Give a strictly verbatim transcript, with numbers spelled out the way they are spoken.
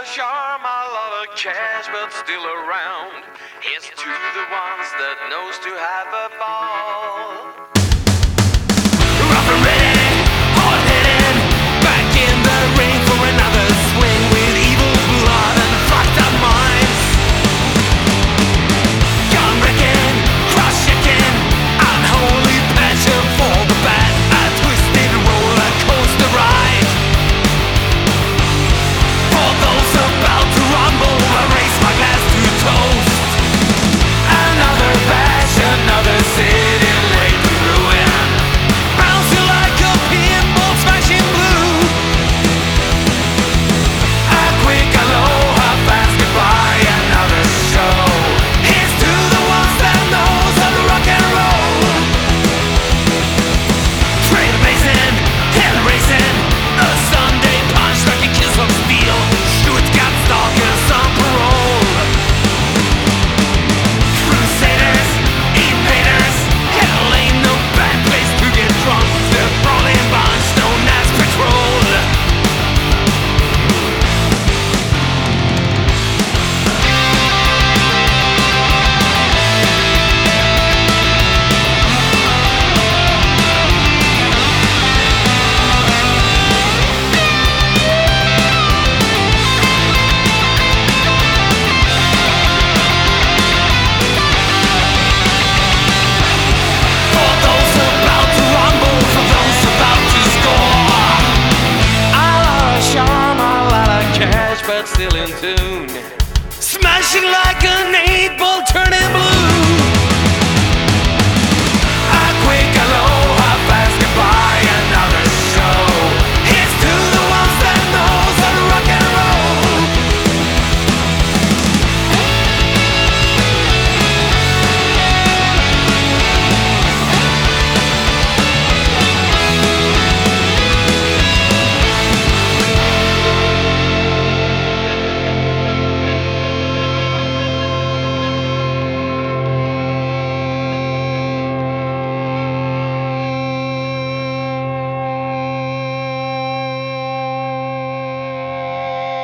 charm, a lot of cash, but still around. Here's to the ones that knows to have a ball. Rough and ready, hard-headed, back in the ring for another swing with evil blood and fucked up minds. Gun wrecking, cross-checking, unholy passion for the bad, a twisted roller coaster ride. For those about to rumble, I raise my glass to toast. Another bash, another city laid to ruin, bouncing like a pinball smashing blue. A quick aloha, fast goodbye, another show. Here's to the ones that knows how to rock and roll. Train amazing, hell racing, a Sunday punch like a kiss of steel. Stuttgart stalkers on parole. Crusaders, invaders, hell ain't no bad place to get drunk. The brawling bunch known as patrol. For those about to rumble, for those about to score. A lot of charm, a lot of cash, but still in tune. Smashing like an eight ball turning blue.